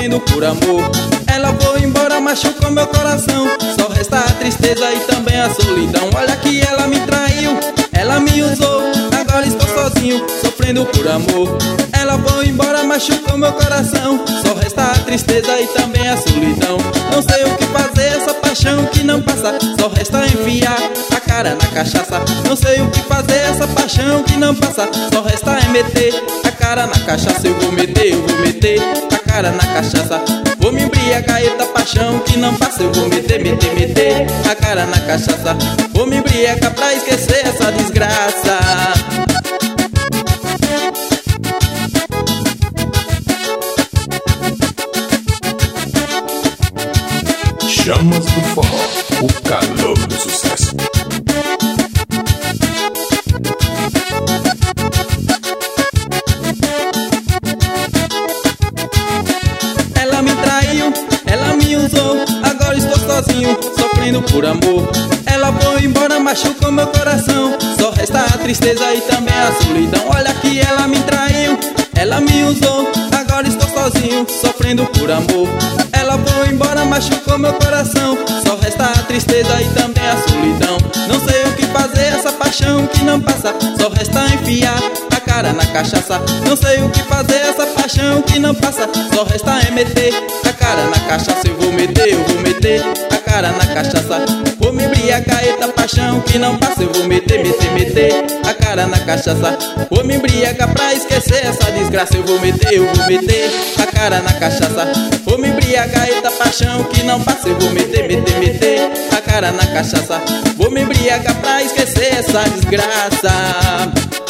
sofrendo por amor. Ela foi embora, machucou meu coração. Só resta a tristeza e também a solidão. Olha que ela me traiu, ela me usou. Agora estou sozinho, sofrendo por amor. Ela foi embora, machucou meu coração. Só resta a tristeza e também a solidão. Não sei o que fazer, essa paixão que não passa. Só resta enfiar a cara na cachaça. Não sei o que fazer, essa paixão que não passa. Só resta é meter a cara na cachaça. Eu vou meter a cara na cachaça. Vou me embriagar, eita paixão que não passa. Eu vou meter a cara na cachaça. Vou me embriagar pra esquecer essa desgraça. Chamas do Forró, o calor do sucesso. Ela me traiu, ela me usou. Agora estou sozinho, sofrendo por amor. Ela foi embora, machucou meu coração. Só resta a tristeza e também a solidão. Olha que ela me traiu, ela me usou. Agora estou sozinho, sofrendo por amor. Ela foi embora, machucou meu coração. Só resta a tristeza e também a solidão. Não sei o que fazer, essa paixão que não passa. Só resta enfiar a cara na cachaça. Não sei o que fazer, essa paixão que não passa. Só resta é meter a cara na cachaça. Eu vou meter a cara na cachaça. Vou me embriagar, eita paixão que não passa. Eu vou meter a cara na cachaça. Vou me embriagar pra esquecer essa desgraça. Eu vou meter a cara na cachaça. Vou me embriagar, eita paixão que não passa. Eu vou meter a cara na cachaça. Vou me embriagar pra esquecer essa desgraça.